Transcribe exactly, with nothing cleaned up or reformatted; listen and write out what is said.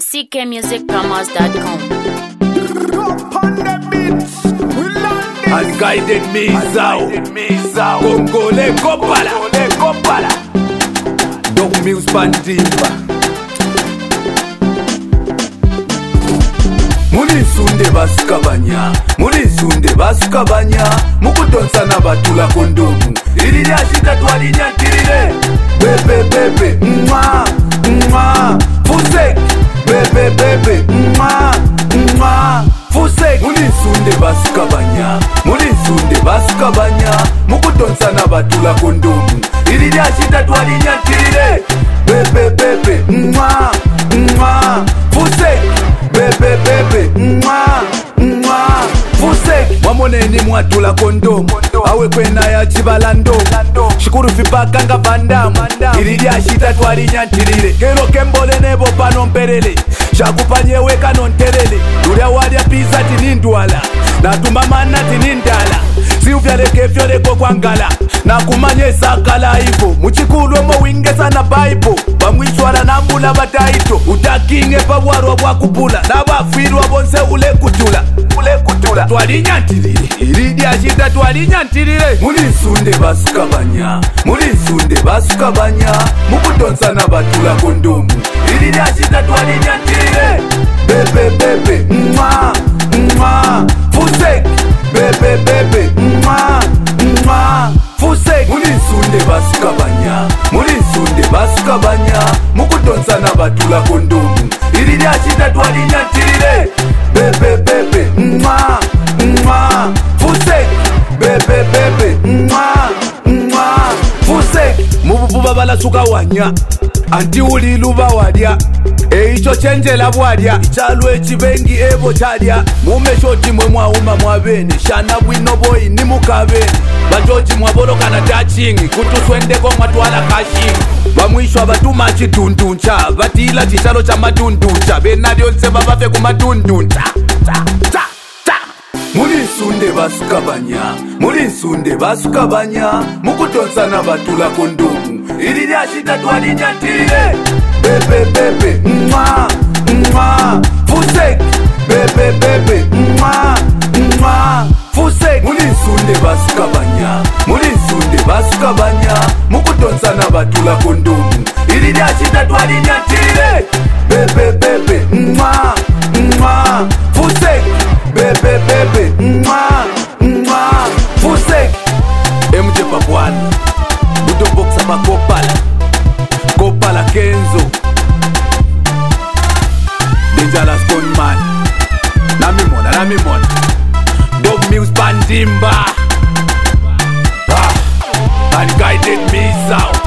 c k music promos dot com. Unguided Mizao Kongole Kopala Dog Mills Pandimba Muri sunde basukabanya Muri sunde basukabanya Mukutonsa na batula kondomu Irili ashita twali nyantirire Bebe bebe mwa mwa Fusek Bebe bebe mwa mwa Fusek Muri sunde basukabanya Muri sunde basukabanya Mukutonsa na batula kondomu Irili ashita twali nyantirire Bebe bebe mwa mwa Fusek Bebe bebe mwa mwa Fusek Wamoneni mwatula kondomu Awe kwena ya chibalando Shikuru fipaka nga vandamu Irili ashita twali nyantirire Kero kembole nebo pano mperele Shakupanye weka nonterele Duria wadia pizza tinindwala Natumamana tinindala Siuvyaleke fyoleko kwa ngala Nakumanye sakala hivo Muchikulu mo wingesa na baibo Bamwishwara na mbula bataito Utakinge pabwarwa wakupula Na wafirwa bonse ule kutula Ule kutula Twali nyantirire Iridi ashita twali nyantirire Muri sunde basukabanya Muri sunde basukabanya Mukutonsa na batula kondomu Iridi ashita twali nyantirire Bebe bebe mwa mwa Fusek Bebe bebe mwa mwa Fusek Muri sunde basukabanya Muri sunde basukabanya Mukutonsa na batula kondomu Iridi ashita twali nyantirire Bebe bebe mwa mwa Fusek Bebe bebe mwa mwa Fusek Mubububa bala suka wanya Anti uli luba wadya Eicho chenjela bwadya Chalwe chibengi ebo chadya Mume shoti mwe mwauma mwabeni Shana bwino boy ni mukabeni Bajoji mwaboloka na touching Kutuswendeko mwatwala kashingi Bamwishwa batuma chitunduncha Batila chichalo cha matunduncha Benadio nseba bafe kumatunduncha Ta ta ta Muri sunde basukabanya Muri sunde basukabanya Mukutonsa na batula kondomu Irili ashita twali nyantirire Bebe bebe mwa mwa Fusek Bebe bebe mwa mwa Fusek Muri sunde basukabanya Muri sunde basukabanya Mukutonsa na batula kondomu Irili ashita twali nyantirire Bebe bebe mwa mwa Fusek Bebe bebe mwa mwa Fusek M J Papwani Budo boxa pa Kopala Kopala Kenzo Dangerous Gunman Namimona, Namimona Dog Mills Pandimba ah, Unguided Mizao